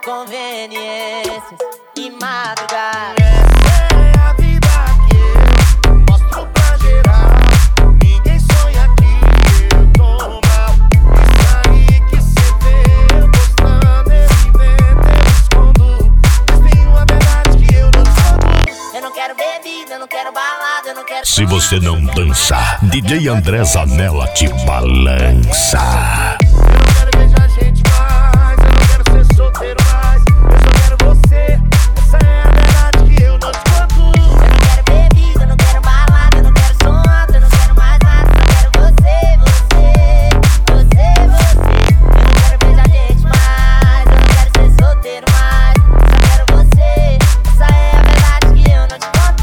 conveniências e madrugada. Essa é a vida que eu mostro pra geral. Ninguém sonha que eu tô mal. Isso aí que cê vê eu postando, eu invento, eu escondo. Mas tem uma verdade que eu não escondo. Eu não quero bebida, eu não quero balada, eu não quero... Se você não dançar, DJ André Zanella te balança. Eu não quero beijar gente mais, eu não quero ser solteiro mais. Eu só quero você, essa é a verdade que eu não te conto. Eu não quero bebida, eu não quero balada, eu não quero som alto, eu não quero mais nada, só quero você. Eu não quero beijar gente mais, eu não quero ser solteiro mais, só quero você. Essa é a verdade que eu não te conto.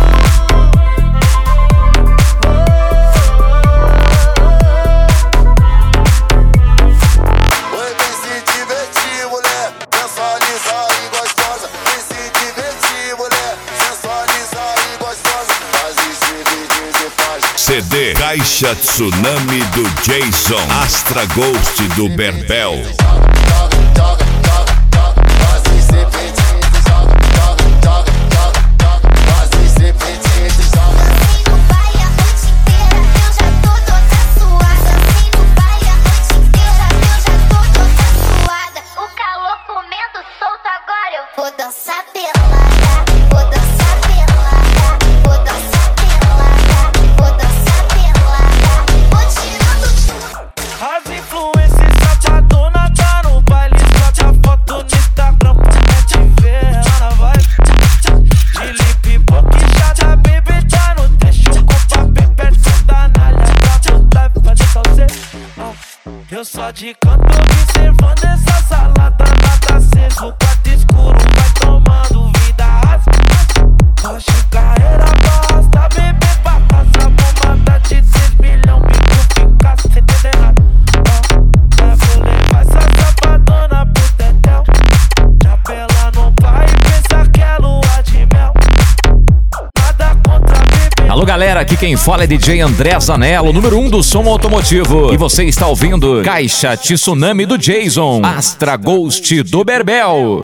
Oi, vem se divertir, mulher, sensualizar e gostosa. Vem se divertir, mulher, sensualizar e gostosa. Faz esse vídeo e faz. CD Caixa Tsunami do Jason, Astra Ghost do Berbel. Joga, joga, joga, joga. Faz esse vídeo e joga, joga, joga, joga, joga. Faz esse vídeo e joga. Assim não vai a noite inteira, eu já tô toda suada. Assim não vai a noite inteira, eu já tô toda suada. O calor comendo solto, agora eu vou dançar pelada. Vou dançar pelada, vou dançar pelada, vou dançar pelada. Vou tirando As influências safadona tá no baile. Bate a foto no Instagram pra gente ver. Ela vai de lip pop, chata, baby, tá no teste. O copo perto da nalha pra botar e fazer salse. Eu só de canto observando essa salada. Nada aceso, quarto escuro, vai tomando vida. Hoje carreira basta, bebê, pra casa. Bomada de 6 milhões, bico fica sem entender nada. Vou levar essa safadona pro tetel. Chapela no pai e pensa que é lua de mel. Nada contra bebê. Alô galera, aqui quem fala é DJ André Zanella, o número 1 do som automotivo. E você está ouvindo Caixa Tsunami do Jason, Astra Ghost do Berbel.